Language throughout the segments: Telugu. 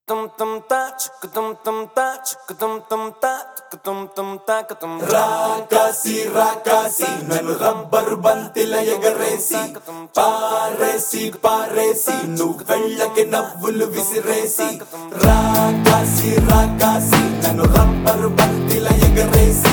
రాకాసి రాకాసి నన్ను రబ్బరు బంతిల ఎగరేసి పారేసి పారేసి నువ్వు వెళ్ళకి నవ్వులు విసిరేసి రాకాసి రాకాసి నన్ను రబ్బరు బంతిల ఎగరేసి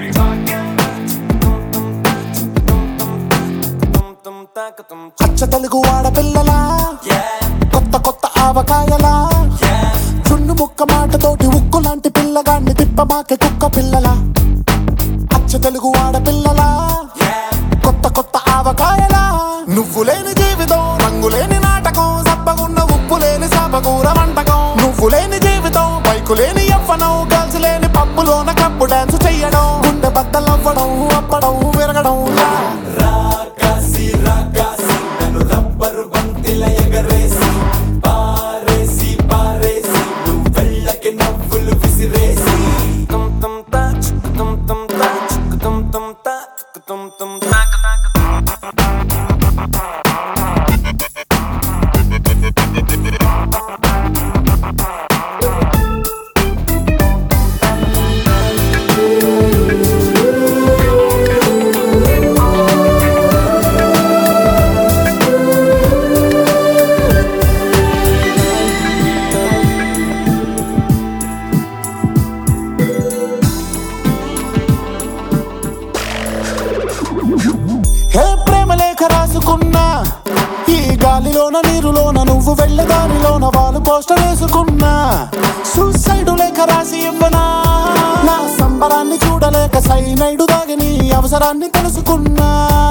అచ్చ తెలుగు ఆడపిల్లలా కొత్త కొత్త ఆవకాయలా చున్ను ముక్క మాటతోటి ఉక్కు లాంటి పిల్లగాన్ని తిప్పమాకే కుక్క పిల్లలా అచ్చ తెలుగు ఆడపిల్లలా కొత్త కొత్త ఆవకాయలా నువ్వు లేని జీవితం రంగు లేని నాటకం సబ్బగున్న ఉప్పు లేని సాపకూర వంటకం నువ్వు లేని జీవితం బైకు లేని యవ్వనం గర్ల్స్ లేని పప్పులోన కప్పు డాన్స్ చెయ్యడం గుండె బద్దలవ్వడం అప్పడం విరగడం రాకాసి రాకాసి నన్ను రబ్బరు బంతిల ఎగరేసి పారేసి పారేసి నువ్వు వెళ్ళకి నవ్వులు విసిరేసి హే ప్రేమ లేఖ రాసుకున్నా ఈ గాలిలోన నీరులోన నువ్వు వెళ్ళే దారిలోన వాళ్ళు పోస్టర్ వేసుకున్నా సూసైడ్ లేఖ రాసి ఇవ్వనా నా సంబరాన్ని చూడలేక సైనైడు దాగి నీ అవసరాన్ని తెలుసుకున్నా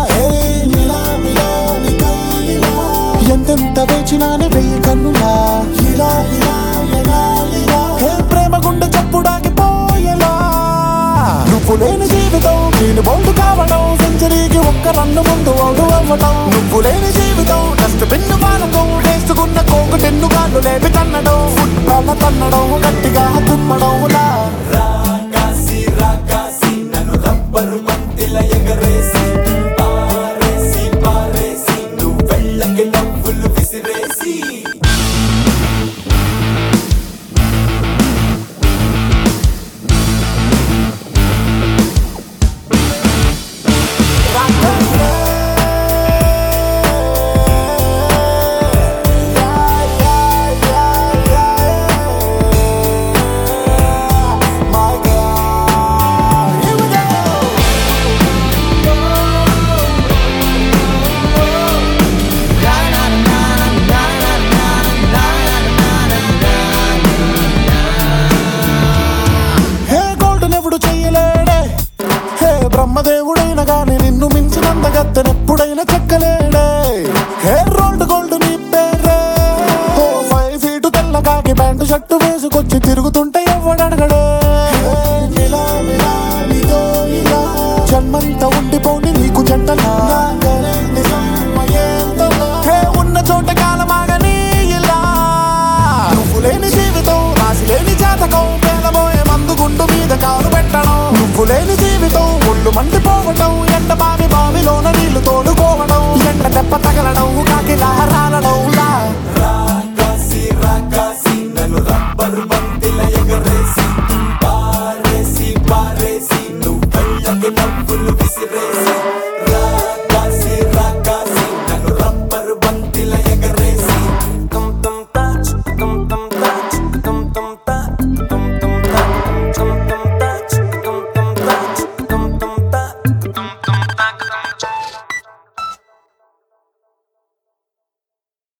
ఎంతెంత వేచినాని వెయ్యి కన్నులా ఇలా ఇలా ఇలా ఇలా హే ప్రేమ గుండె చప్పుడాగిపోయేలా నువ్వు లేని జీవితం నేను బౌండు కావడం సెంచరీకి ఒక్క రన్ను ముందు అవుడు అవ్వడం నువ్వు లేని జీవితం డస్ట్ బిన్ను వాడకం వేసుకున్న కోకు టెన్ను కాళ్ళు లేపి తన్నడం ఫుట్బాల్ తన్నడం గట్టిగా తుమ్మడం రాకాసి రాకాసి నన్ను రబ్బరు బంతిల ఎగరేసి పారేసి పారేసి నువ్వు వెళ్ళకి నవ్వులు విసిరేసి బ్రహ్మదేవుడైన గాని నిన్ను మించినంత గత్తెనెప్పుడైనా చెక్కలేడే హే రోల్డ్ గోల్డ్ నీ పేరే ఓ 5 ఫీటు తెల్లగాకి ప్యాంటు షర్టు వేసుకొచ్చి తిరుగుతుంటే ఎవడనగడే జన్మంతా ఉండిపోని నీకు జంటలా హే ఉన్న చోట కాలమాగని ఇలా నువ్వు లేని జీవితం రాసి లేని జాతకం పేలబోయే మందు గుండు మీద కాలు పెట్టడం నువ్వు లేని జీవితం ఒళ్ళు మండిపోవడం ఎండ బావిలోన నీళ్లు తోడుకోవడం ఎండ దెబ్బ తగలడం కాకిలా రాలడం రాకాసి రాకాసి నన్ను రబ్బరు